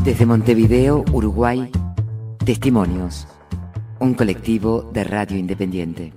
Desde Montevideo, Uruguay, Testimonios, un colectivo de radio independiente.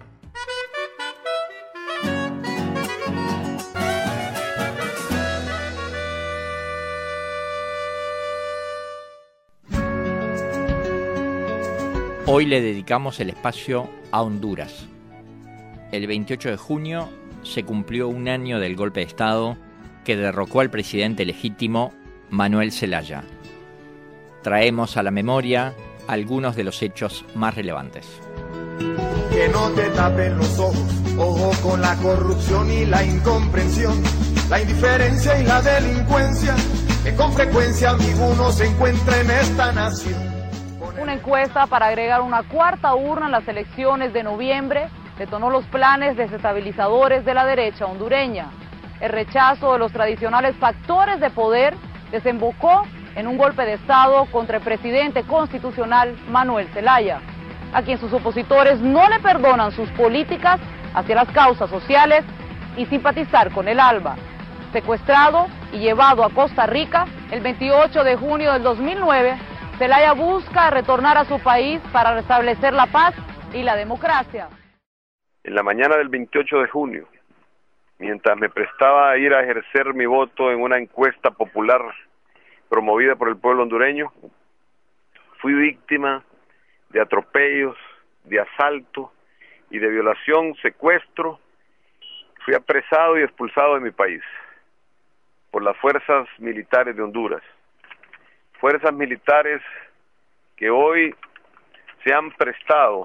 Hoy le dedicamos el espacio a Honduras. El 28 de junio se cumplió un año del golpe de Estado que derrocó al presidente legítimo Manuel Zelaya. Traemos a la memoria algunos de los hechos más relevantes. Que no te tapen los ojos, ojo con la corrupción y la incomprensión, la indiferencia y la delincuencia, que con frecuencia alguno se encuentra en esta nación. Una encuesta para agregar una cuarta urna en las elecciones de noviembre detonó los planes desestabilizadores de la derecha hondureña. El rechazo de los tradicionales factores de poder desembocó en un golpe de Estado contra el presidente constitucional Manuel Zelaya, a quien sus opositores no le perdonan sus políticas hacia las causas sociales y simpatizar con el ALBA. Secuestrado y llevado a Costa Rica el 28 de junio del 2009, Zelaya busca retornar a su país para restablecer la paz y la democracia. En la mañana del 28 de junio, mientras me prestaba a ir a ejercer mi voto en una encuesta popular promovida por el pueblo hondureño, fui víctima de atropellos, de asalto y de violación, secuestro. Fui apresado y expulsado de mi país por las fuerzas militares de Honduras. Fuerzas militares que hoy se han prestado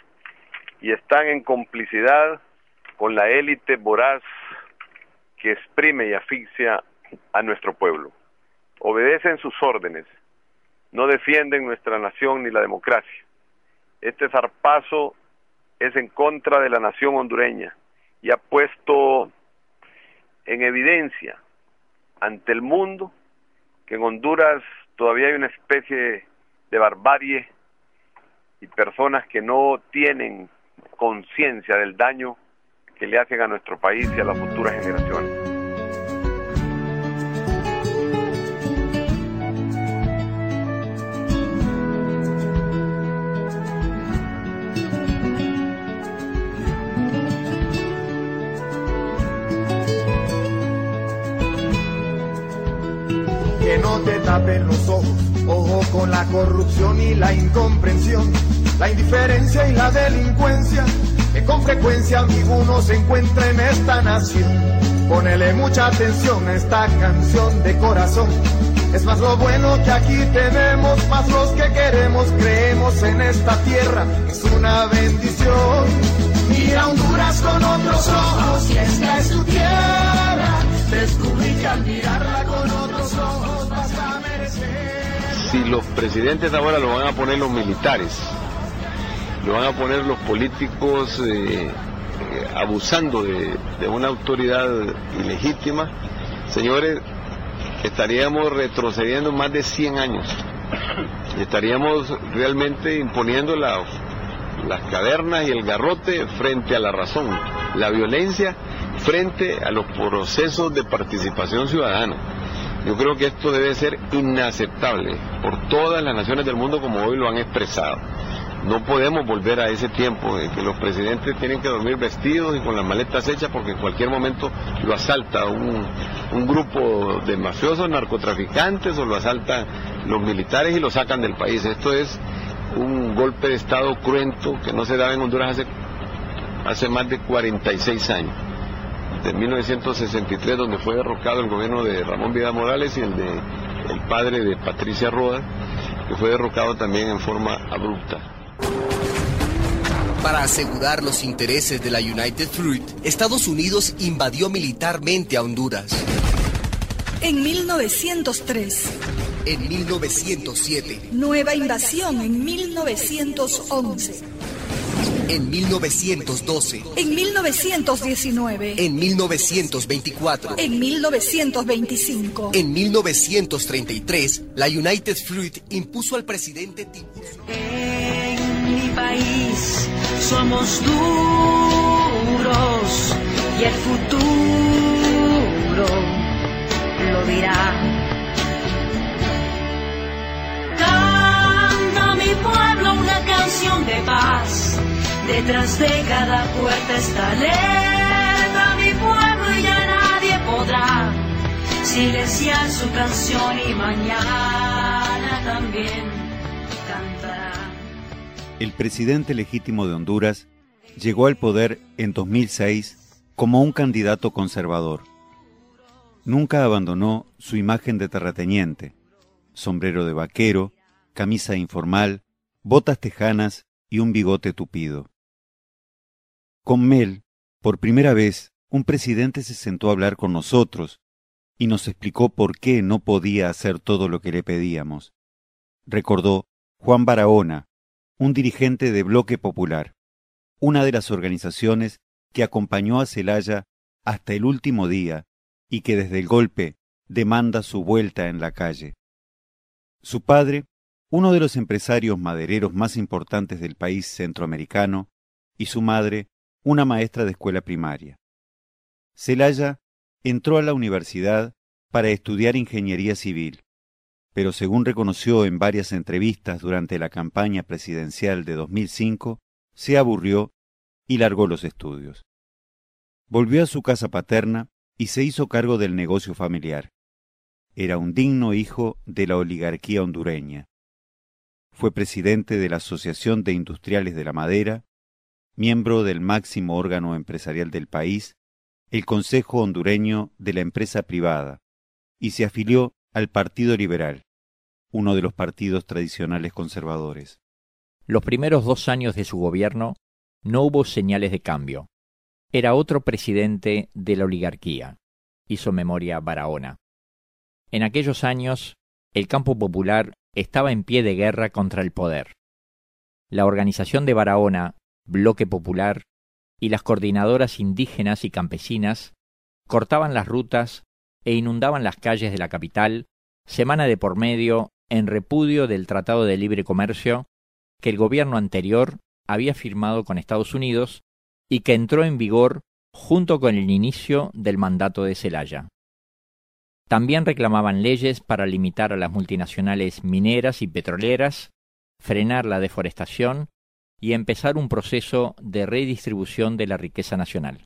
y están en complicidad con la élite voraz que exprime y asfixia a nuestro pueblo. Obedecen sus órdenes, no defienden nuestra nación ni la democracia. Este zarpazo es en contra de la nación hondureña y ha puesto en evidencia ante el mundo que en Honduras todavía hay una especie de barbarie y personas que no tienen conciencia del daño que le hacen a nuestro país y a las futuras generaciones. Que no te tapen los ojos, ojo con la corrupción y la incomprensión, la indiferencia y la delincuencia, que con frecuencia alguno se encuentra en esta nación. Ponele mucha atención a esta canción de corazón, es más lo bueno que aquí tenemos, más los que queremos, creemos en esta tierra, es una bendición. Mira Honduras con otros ojos, y esta es tu tierra, descubrí que al mirarla con otros ojos vas a merecer. Si los presidentes ahora lo van a poner los militares, lo van a poner los políticos abusando de una autoridad ilegítima, señores, estaríamos retrocediendo más de 100 años. Estaríamos realmente imponiendo las cavernas y el garrote frente a la razón, la violencia frente a los procesos de participación ciudadana. Yo creo que esto debe ser inaceptable por todas las naciones del mundo como hoy lo han expresado. No podemos volver a ese tiempo en que los presidentes tienen que dormir vestidos y con las maletas hechas porque en cualquier momento lo asalta un grupo de mafiosos, narcotraficantes, o lo asaltan los militares y lo sacan del país. Esto es un golpe de Estado cruento que no se daba en Honduras hace más de 46 años. De 1963, donde fue derrocado el gobierno de Ramón Vidal Morales, y el padre de Patricia Roda, que fue derrocado también en forma abrupta. Para asegurar los intereses de la United Fruit, Estados Unidos invadió militarmente a Honduras. En 1903. En 1907. Nueva invasión en 1911. En 1912. En 1919. En 1924. En 1925. En 1933, la United Fruit impuso al presidente Tiburcio. En mi país somos duros y el futuro lo dirá. Detrás de cada puerta está alerta mi pueblo y ya nadie podrá silenciar su canción y mañana también cantará. El presidente legítimo de Honduras llegó al poder en 2006 como un candidato conservador. Nunca abandonó su imagen de terrateniente, sombrero de vaquero, camisa informal, botas tejanas y un bigote tupido. Con Mel, por primera vez, un presidente se sentó a hablar con nosotros y nos explicó por qué no podía hacer todo lo que le pedíamos. Recordó Juan Barahona, un dirigente de Bloque Popular, una de las organizaciones que acompañó a Zelaya hasta el último día y que desde el golpe demanda su vuelta en la calle. Su padre, uno de los empresarios madereros más importantes del país centroamericano, y su madre, una maestra de escuela primaria. Zelaya entró a la universidad para estudiar ingeniería civil, pero según reconoció en varias entrevistas durante la campaña presidencial de 2005, se aburrió y largó los estudios. Volvió a su casa paterna y se hizo cargo del negocio familiar. Era un digno hijo de la oligarquía hondureña. Fue presidente de la Asociación de Industriales de la Madera, miembro del máximo órgano empresarial del país, el Consejo Hondureño de la Empresa Privada, y se afilió al Partido Liberal, uno de los partidos tradicionales conservadores. Los primeros 2 años de su gobierno no hubo señales de cambio. Era otro presidente de la oligarquía, hizo memoria Barahona. En aquellos años, el campo popular estaba en pie de guerra contra el poder. La organización de Barahona, Bloque Popular, y las coordinadoras indígenas y campesinas cortaban las rutas e inundaban las calles de la capital, semana de por medio, en repudio del Tratado de Libre Comercio que el gobierno anterior había firmado con Estados Unidos y que entró en vigor junto con el inicio del mandato de Zelaya. También reclamaban leyes para limitar a las multinacionales mineras y petroleras, frenar la deforestación y empezar un proceso de redistribución de la riqueza nacional.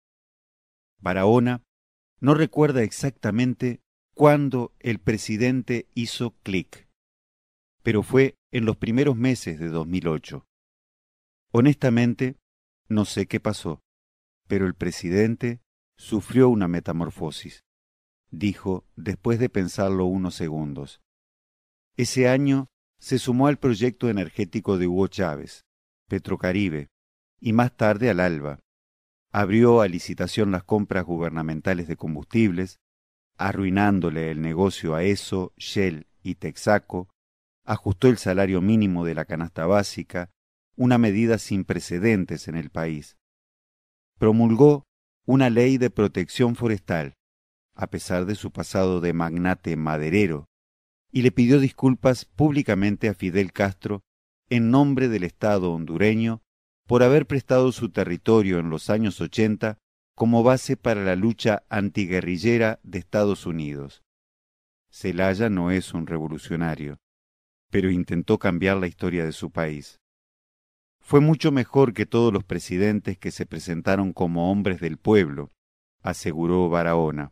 Barahona no recuerda exactamente cuándo el presidente hizo clic, pero fue en los primeros meses de 2008. Honestamente, no sé qué pasó, pero el presidente sufrió una metamorfosis, dijo después de pensarlo unos segundos. Ese año se sumó al proyecto energético de Hugo Chávez, Petrocaribe, y más tarde al ALBA. Abrió a licitación las compras gubernamentales de combustibles, arruinándole el negocio a ESSO, Shell y Texaco, ajustó el salario mínimo de la canasta básica, una medida sin precedentes en el país. Promulgó una ley de protección forestal, a pesar de su pasado de magnate maderero, y le pidió disculpas públicamente a Fidel Castro en nombre del Estado hondureño por haber prestado su territorio en los años 80 como base para la lucha antiguerrillera de Estados Unidos. Zelaya no es un revolucionario, pero intentó cambiar la historia de su país. Fue mucho mejor que todos los presidentes que se presentaron como hombres del pueblo, aseguró Barahona.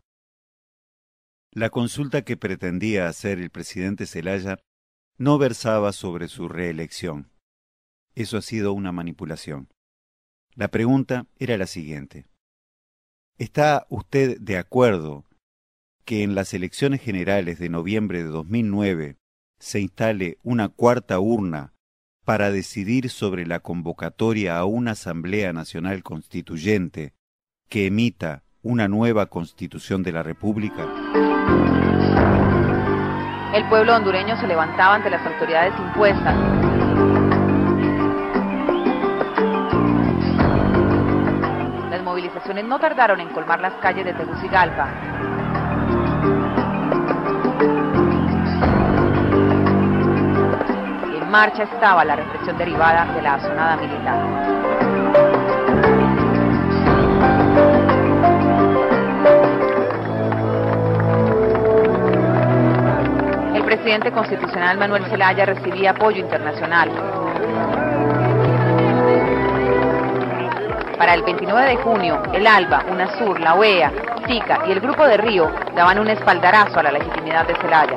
La consulta que pretendía hacer el presidente Zelaya no versaba sobre su reelección. Eso ha sido una manipulación. La pregunta era la siguiente. ¿Está usted de acuerdo que en las elecciones generales de noviembre de 2009 se instale una cuarta urna para decidir sobre la convocatoria a una Asamblea Nacional Constituyente que emita una nueva Constitución de la República? El pueblo hondureño se levantaba ante las autoridades impuestas. Las movilizaciones no tardaron en colmar las calles de Tegucigalpa. En marcha estaba la represión derivada de la asonada militar. El presidente constitucional Manuel Zelaya recibía apoyo internacional. Para el 29 de junio, el ALBA, UNASUR, la OEA, SICA y el Grupo de Río daban un espaldarazo a la legitimidad de Zelaya.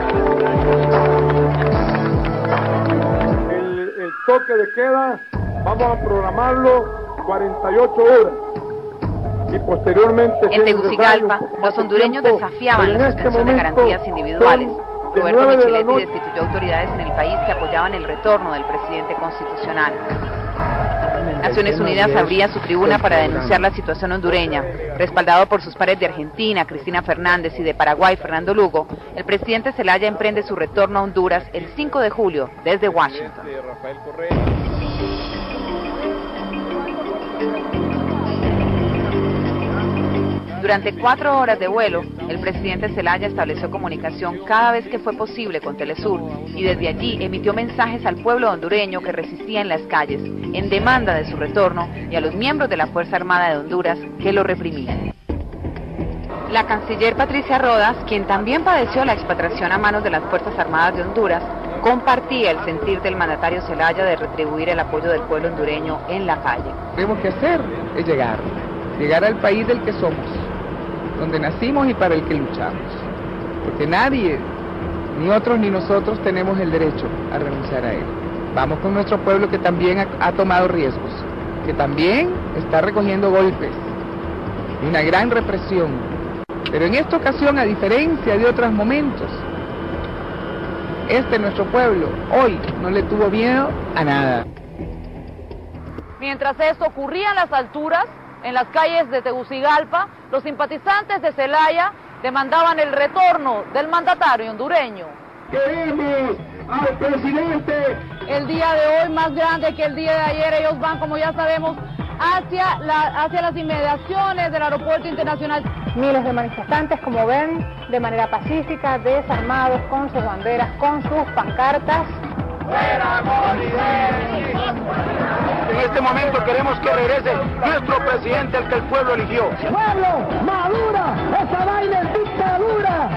El toque de queda vamos a programarlo 48 horas. Y posteriormente... En Tegucigalpa, los hondureños desafiaban la suspensión de garantías individuales. Roberto Micheletti destituyó autoridades en el país que apoyaban el retorno del presidente constitucional. Naciones Unidas abría su tribuna para denunciar la situación hondureña. Respaldado por sus pares de Argentina, Cristina Fernández, y de Paraguay, Fernando Lugo, el presidente Zelaya emprende su retorno a Honduras el 5 de julio desde Washington. Durante 4 horas de vuelo, el presidente Zelaya estableció comunicación cada vez que fue posible con Telesur y desde allí emitió mensajes al pueblo hondureño que resistía en las calles en demanda de su retorno y a los miembros de la Fuerza Armada de Honduras que lo reprimían. La canciller Patricia Rodas, quien también padeció la expatriación a manos de las Fuerzas Armadas de Honduras, compartía el sentir del mandatario Zelaya de retribuir el apoyo del pueblo hondureño en la calle. Lo que tenemos que hacer es llegar al país del que somos, donde nacimos y para el que luchamos, porque nadie, ni otros ni nosotros, tenemos el derecho a renunciar a él. Vamos con nuestro pueblo que también ha tomado riesgos, que también está recogiendo golpes, y una gran represión, pero en esta ocasión, a diferencia de otros momentos, nuestro pueblo, hoy no le tuvo miedo a nada. Mientras esto ocurría en las alturas, en las calles de Tegucigalpa, los simpatizantes de Zelaya demandaban el retorno del mandatario hondureño. ¡Queremos al presidente! El día de hoy, más grande que el día de ayer, ellos van, como ya sabemos, hacia las inmediaciones del aeropuerto internacional. Miles de manifestantes, como ven, de manera pacífica, desarmados, con sus banderas, con sus pancartas. ¡Fuera Bolívar! En este momento queremos que regrese nuestro presidente, el que el pueblo eligió. ¡Pueblo, madura! ¡Esa vaina es dictadura!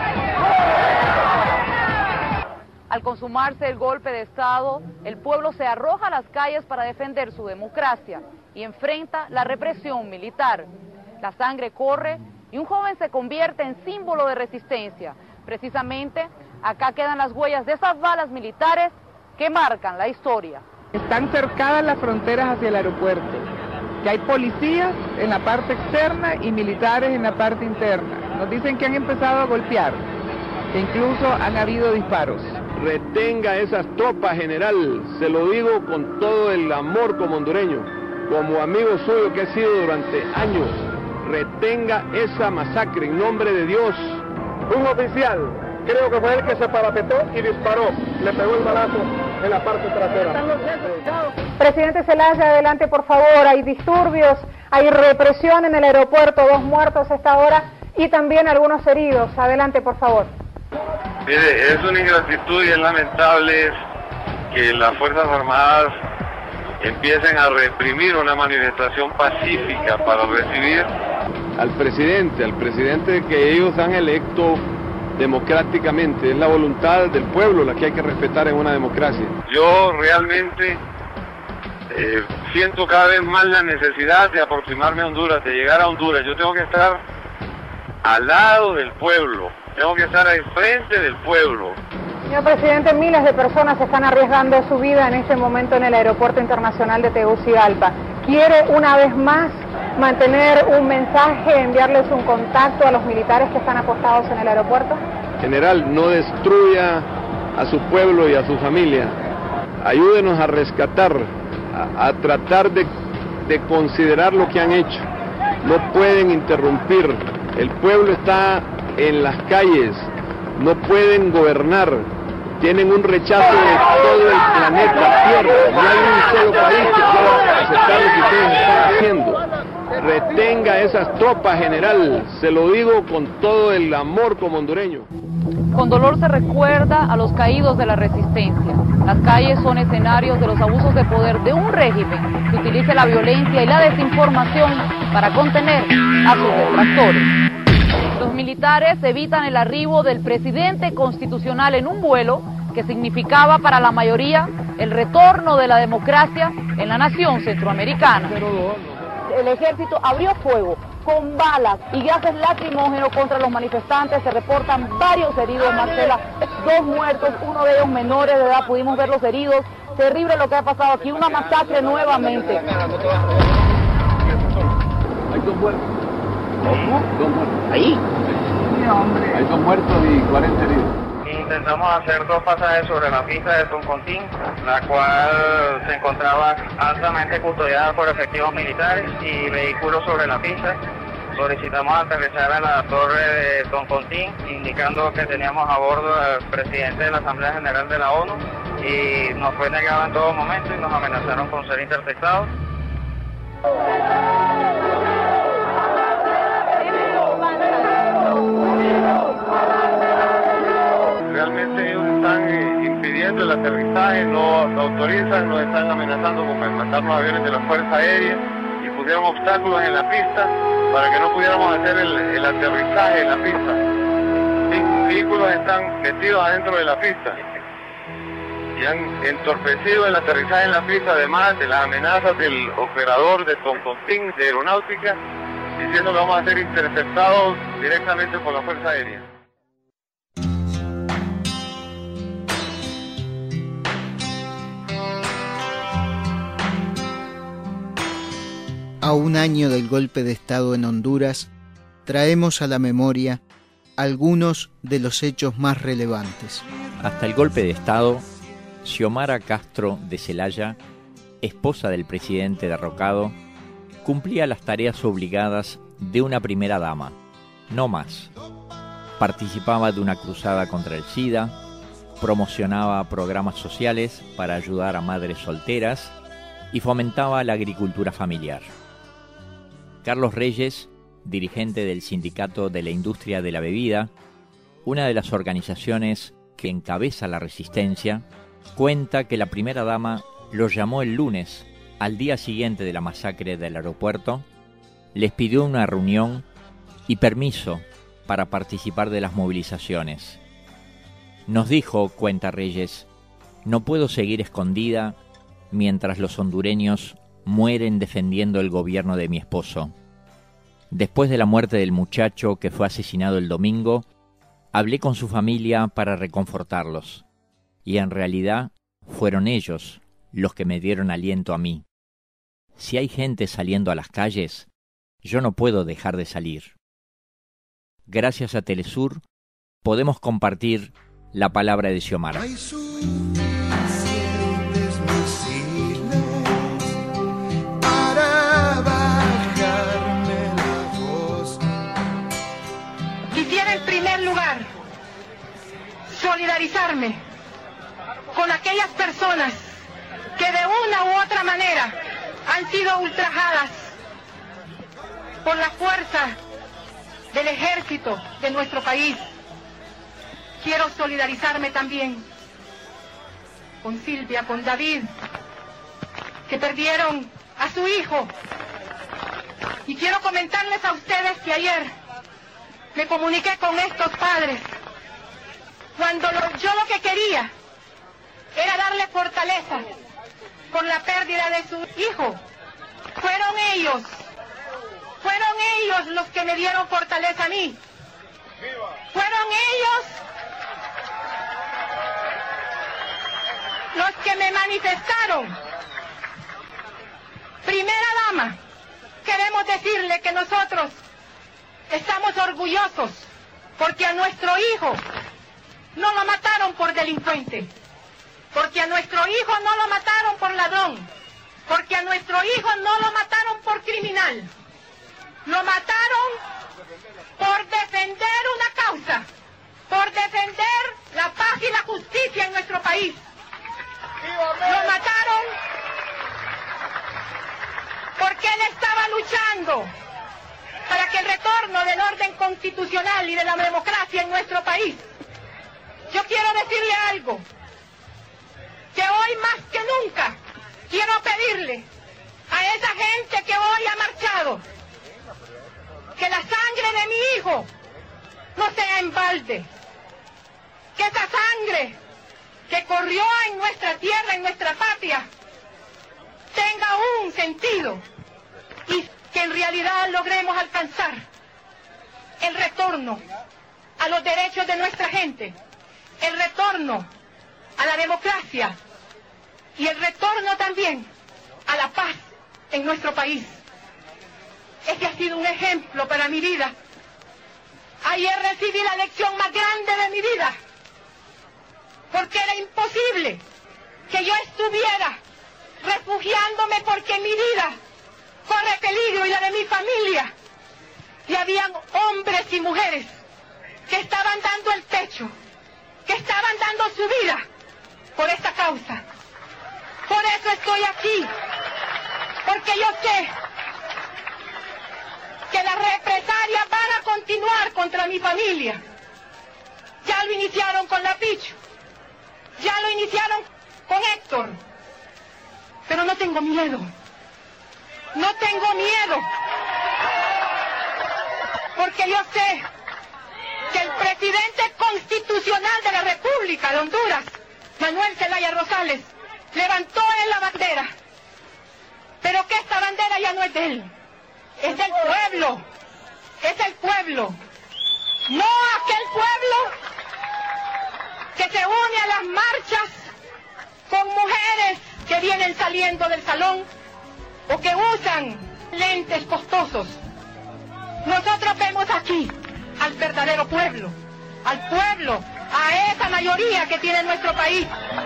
Al consumarse el golpe de Estado, el pueblo se arroja a las calles para defender su democracia y enfrenta la represión militar. La sangre corre y un joven se convierte en símbolo de resistencia. Precisamente, acá quedan las huellas de esas balas militares que marcan la historia. Están cercadas las fronteras hacia el aeropuerto, que hay policías en la parte externa y militares en la parte interna. Nos dicen que han empezado a golpear, que incluso han habido disparos. Retenga esas tropas, general, se lo digo con todo el amor como hondureño, como amigo suyo que he sido durante años. Retenga esa masacre en nombre de Dios. Un oficial, creo que fue el que se parapetó y disparó, le pegó el balazo en la parte trasera. Presidente Zelaya, adelante por favor, hay disturbios, hay represión en el aeropuerto, 2 muertos a esta hora y también algunos heridos. Adelante por favor. Mire, es una ingratitud y es lamentable que las Fuerzas Armadas empiecen a reprimir una manifestación pacífica para recibir al presidente que ellos han electo democráticamente. Es la voluntad del pueblo la que hay que respetar en una democracia. Yo realmente siento cada vez más la necesidad de aproximarme a Honduras, de llegar a Honduras. Yo tengo que estar al lado del pueblo, tengo que estar al frente del pueblo. Señor presidente, miles de personas están arriesgando su vida en este momento en el aeropuerto internacional de Tegucigalpa. ¿Quiere una vez más mantener un mensaje, enviarles un contacto a los militares que están apostados en el aeropuerto? General, no destruya a su pueblo y a su familia. Ayúdenos a rescatar, a tratar de considerar lo que han hecho. No pueden interrumpir. El pueblo está en las calles. No pueden gobernar. Tienen un rechazo de todo el planeta Tierra. No hay un solo país que pueda aceptar lo que ustedes están haciendo. Retenga esas tropas, general. Se lo digo con todo el amor como hondureño. Con dolor se recuerda a los caídos de la resistencia. Las calles son escenarios de los abusos de poder de un régimen que utiliza la violencia y la desinformación para contener a sus detractores. Los militares evitan el arribo del presidente constitucional en un vuelo que significaba para la mayoría el retorno de la democracia en la nación centroamericana. el ejército abrió fuego con balas y gases lacrimógenos contra los manifestantes. Se reportan varios heridos, Marcela, 2 muertos, uno de ellos menores de edad, pudimos ver los heridos. Terrible lo que ha pasado aquí, una masacre nuevamente. Hay 2 muertos. ¿Cómo? 2 muertos. ¿Ahí? Sí, hombre. Hay 2 muertos y 40 heridos. Intentamos hacer 2 pasajes sobre la pista de Toncontín, la cual se encontraba altamente custodiada por efectivos militares y vehículos sobre la pista. Solicitamos aterrizar en la torre de Toncontín, indicando que teníamos a bordo al presidente de la Asamblea General de la ONU, y nos fue negado en todo momento y nos amenazaron con ser interceptados. Realmente ellos están impidiendo el aterrizaje, no lo autorizan, nos están amenazando con mandar los aviones de la Fuerza Aérea y pusieron obstáculos en la pista para que no pudiéramos hacer el aterrizaje en la pista. Sí, vehículos están metidos adentro de la pista y han entorpecido el aterrizaje en la pista, además de las amenazas del operador de Toncontín de Aeronáutica, diciendo que vamos a ser interceptados directamente por la Fuerza Aérea. A un año del golpe de Estado en Honduras, traemos a la memoria algunos de los hechos más relevantes. Hasta el golpe de Estado, Xiomara Castro de Celaya, esposa del presidente derrocado, cumplía las tareas obligadas de una primera dama, no más. Participaba de una cruzada contra el SIDA, promocionaba programas sociales para ayudar a madres solteras y fomentaba la agricultura familiar. Carlos Reyes, dirigente del Sindicato de la Industria de la Bebida, una de las organizaciones que encabeza la resistencia, cuenta que la primera dama lo llamó el lunes, al día siguiente de la masacre del aeropuerto, les pidió una reunión y permiso para participar de las movilizaciones. Nos dijo, cuenta Reyes, no puedo seguir escondida mientras los hondureños mueren defendiendo el gobierno de mi esposo. Después de la muerte del muchacho que fue asesinado el domingo, hablé con su familia para reconfortarlos, y en realidad fueron ellos los que me dieron aliento a mí. Si hay gente saliendo a las calles, yo no puedo dejar de salir. Gracias a Telesur, podemos compartir la palabra de Xiomara. Quisiera en primer lugar solidarizarme con aquellas personas que de una u otra manera han sido ultrajadas por la fuerza del ejército de nuestro país. Quiero solidarizarme también con Silvia, con David, que perdieron a su hijo. Y quiero comentarles a ustedes que ayer me comuniqué con estos padres cuando yo lo que quería era darle fortaleza por la pérdida de su hijo. Fueron ellos los que me dieron fortaleza a mí. Fueron ellos los que me manifestaron. Primera dama, queremos decirle que nosotros estamos orgullosos porque a nuestro hijo no lo mataron por delincuente, porque a nuestro hijo no lo mataron por ladrón, porque a nuestro hijo no lo mataron por criminal, lo mataron por defender una causa, por defender la paz y la justicia en nuestro país. Lo mataron porque él estaba luchando para que el retorno del orden constitucional y de la democracia en nuestro país. Yo quiero decirle algo, que hoy más que nunca quiero pedirle a esa gente que hoy ha marchado, que la sangre de mi hijo no sea en balde, que esa sangre que corrió en nuestra tierra, en nuestra patria, tenga un sentido y que en realidad logremos alcanzar el retorno a los derechos de nuestra gente, el retorno a la democracia y el retorno también a la paz en nuestro país. Este ha sido un ejemplo para mi vida. Ayer recibí la lección más grande de mi vida, porque era imposible que yo estuviera refugiándome porque mi vida corre peligro y la de mi familia. Y habían hombres y mujeres que estaban dando el pecho, que estaban dando su vida por esta causa. Por eso estoy aquí, porque yo sé que las represalias van a continuar contra mi familia. Ya lo iniciaron con la Pichu, ya lo iniciaron con Héctor, pero no tengo miedo, no tengo miedo, porque yo sé que el presidente constitucional de la República de Honduras, Manuel Zelaya Rosales, levantó en la bandera, pero que esta bandera ya no es de él, es del pueblo, es el pueblo, no aquel pueblo que se une a las marchas con mujeres que vienen saliendo del salón o que usan lentes costosos. Nosotros vemos aquí al verdadero pueblo, a esa mayoría que tiene nuestro país.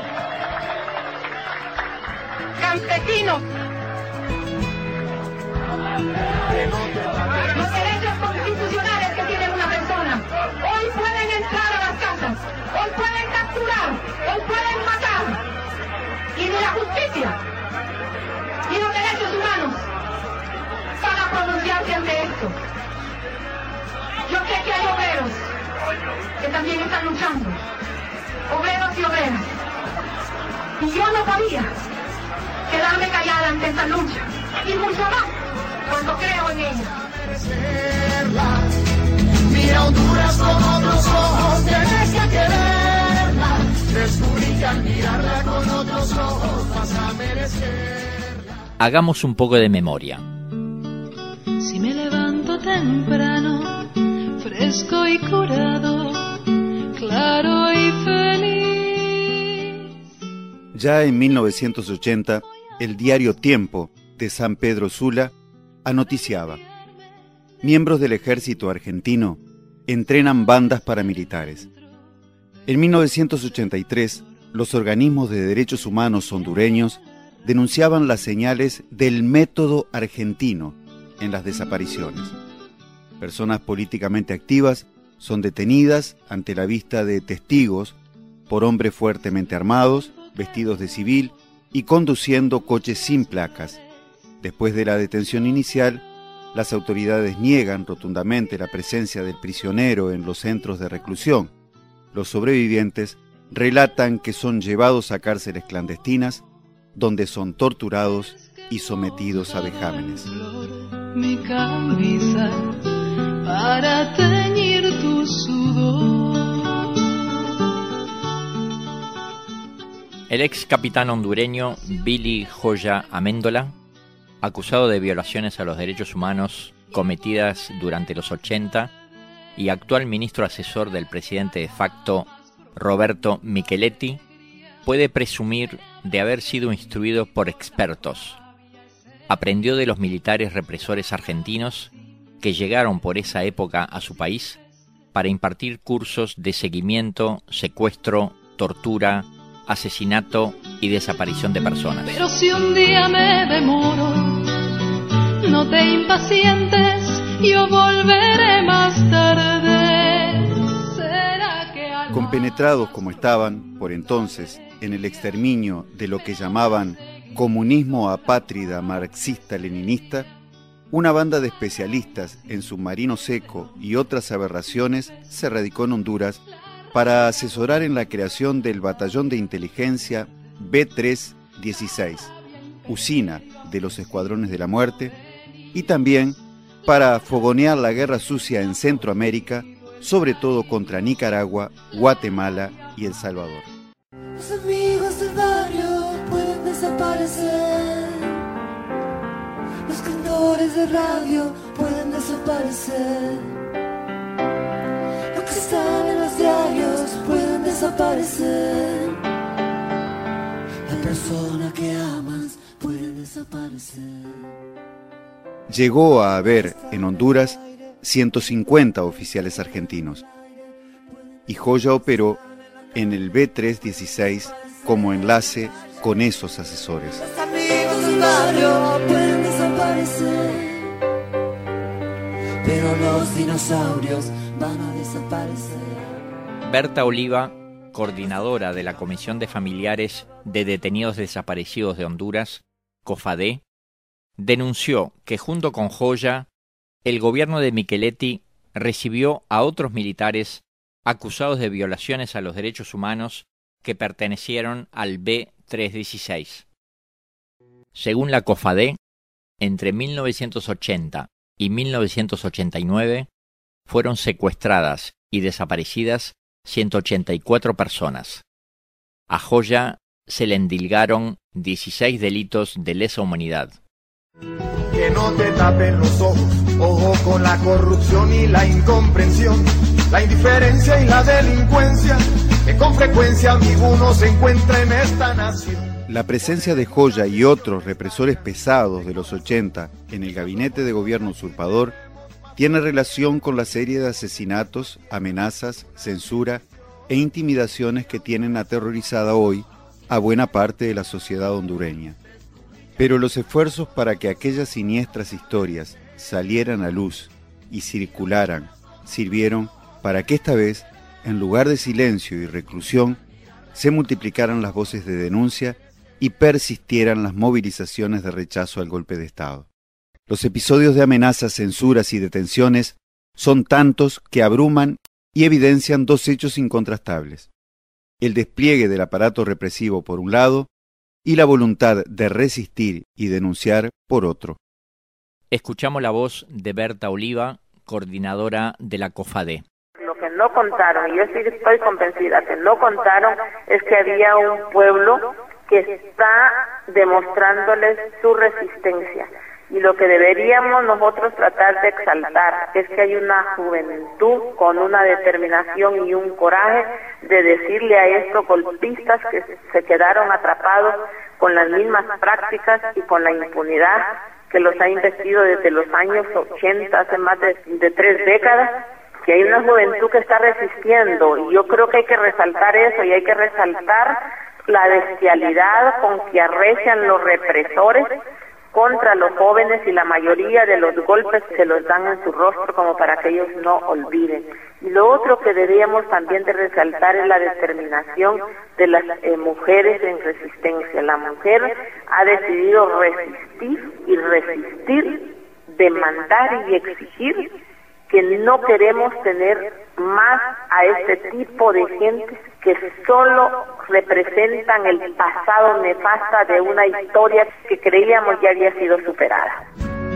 Campesinos, los derechos constitucionales que tiene una persona, hoy pueden entrar a las casas, hoy pueden capturar, hoy pueden matar, y ni la justicia, ni los derechos humanos van a pronunciarse ante esto. Yo sé que hay obreros que también están luchando, obreros y obreras, y yo no podía quedarme callada ante esta lucha, y mucho más cuando creo en ella. Mira Honduras con otros ojos, tienes que quererla. Descubrí que al mirarla con otros ojos vas a merecerla. Hagamos un poco de memoria. Si me levanto temprano, fresco y curado, claro y feliz. Ya en 1980, el diario Tiempo de San Pedro Sula anoticiaba: miembros del ejército argentino entrenan bandas paramilitares. En 1983, los organismos de derechos humanos hondureños denunciaban las señales del método argentino en las desapariciones. Personas políticamente activas son detenidas ante la vista de testigos por hombres fuertemente armados, vestidos de civil y conduciendo coches sin placas. Después de la detención inicial, las autoridades niegan rotundamente la presencia del prisionero en los centros de reclusión. Los sobrevivientes relatan que son llevados a cárceles clandestinas, donde son torturados y sometidos a vejámenes. Mi camisa para teñir tu sudor. El ex capitán hondureño Billy Joya Amendola, acusado de violaciones a los derechos humanos cometidas durante los 80, y actual ministro asesor del presidente de facto Roberto Micheletti, puede presumir de haber sido instruido por expertos. Aprendió de los militares represores argentinos que llegaron por esa época a su país para impartir cursos de seguimiento, secuestro, tortura, asesinato y desaparición de personas. Pero si un día me demoro, no te impacientes, yo volveré más tarde. ¿Será que algo... Compenetrados como estaban, por entonces, en el exterminio de lo que llamaban comunismo apátrida marxista-leninista, una banda de especialistas en submarino seco y otras aberraciones se radicó en Honduras para asesorar en la creación del batallón de inteligencia B316, usina de los escuadrones de la muerte, y también para fogonear la guerra sucia en Centroamérica, sobre todo contra Nicaragua, Guatemala y El Salvador. Los amigos del barrio pueden desaparecer, los cantores estaciones de radio pueden desaparecer. Lo que están en los diarios pueden desaparecer. La persona que amas puede desaparecer. Llegó a haber en Honduras 150 oficiales argentinos y Joya operó en el B316 como enlace con esos asesores. Los amigos del barrio pueden desaparecer, pero los dinosaurios van a desaparecer. Berta Oliva, coordinadora de la Comisión de Familiares de Detenidos Desaparecidos de Honduras, COFADE, denunció que junto con Joya, el gobierno de Micheletti recibió a otros militares acusados de violaciones a los derechos humanos que pertenecieron al B316. Según la COFADE, entre 1980 y 1989 fueron secuestradas y desaparecidas 184 personas. A Joya se le endilgaron 16 delitos de lesa humanidad. Que no te tapen los ojos, ojo con la corrupción y la incomprensión, la indiferencia y la delincuencia, que con frecuencia alguno se encuentra en esta nación. La presencia de Joya y otros represores pesados de los 80 en el gabinete de gobierno usurpador tiene relación con la serie de asesinatos, amenazas, censura e intimidaciones que tienen aterrorizada hoy a buena parte de la sociedad hondureña. Pero los esfuerzos para que aquellas siniestras historias salieran a luz y circularan sirvieron para que esta vez, en lugar de silencio y reclusión, se multiplicaran las voces de denuncia y persistieran las movilizaciones de rechazo al golpe de Estado. Los episodios de amenazas, censuras y detenciones son tantos que abruman y evidencian dos hechos incontrastables: el despliegue del aparato represivo por un lado y la voluntad de resistir y denunciar por otro. Escuchamos la voz de Berta Oliva, coordinadora de la COFADE. Lo que no contaron, y yo sí estoy convencida que no contaron, es que había un pueblo que está demostrándoles su resistencia. Y lo que deberíamos nosotros tratar de exaltar es que hay una juventud con una determinación y un coraje de decirle a estos golpistas que se quedaron atrapados con las mismas prácticas y con la impunidad que los ha investido desde los años 80, hace más de 3 décadas, que hay una juventud que está resistiendo. Y yo creo que hay que resaltar eso, y hay que resaltar la bestialidad con que arrecian los represores contra los jóvenes, y la mayoría de los golpes se los dan en su rostro como para que ellos no olviden. Y lo otro que deberíamos también de resaltar es la determinación de las mujeres en resistencia. La mujer ha decidido resistir, demandar y exigir que no queremos tener más a este tipo de gente que solo representan el pasado nefasta de una historia que creíamos ya había sido superada.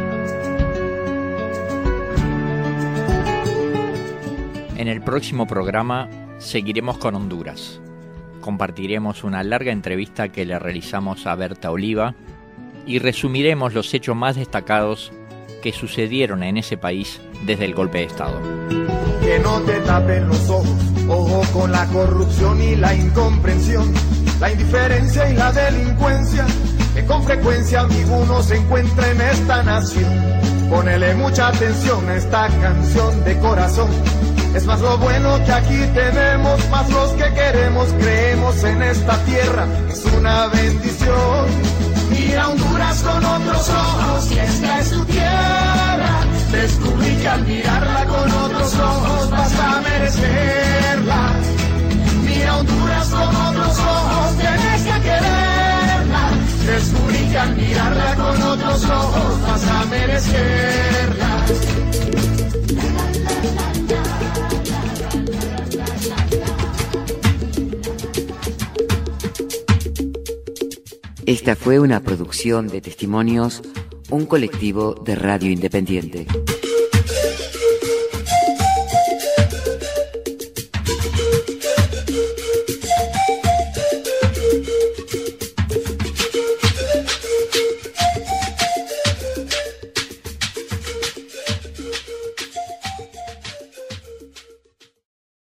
En el próximo programa seguiremos con Honduras. Compartiremos una larga entrevista que le realizamos a Berta Oliva y resumiremos los hechos más destacados que sucedieron en ese país desde el golpe de Estado. Que no te tapen los ojos, ojo con la corrupción y la incomprensión, la indiferencia y la delincuencia, que con frecuencia alguno se encuentra en esta nación. Ponele mucha atención a esta canción de corazón, es más lo bueno que aquí tenemos, más los que queremos, creemos en esta tierra, es una bendición. Mira Honduras con otros ojos, y esta es tu tierra. Descubrí que al mirarla con otros ojos vas a merecerla. Mira Honduras con otros ojos, tienes que quererla. Descubrí que al mirarla con otros ojos vas a merecerla. Esta fue una producción de Testimonios, un colectivo de radio independiente.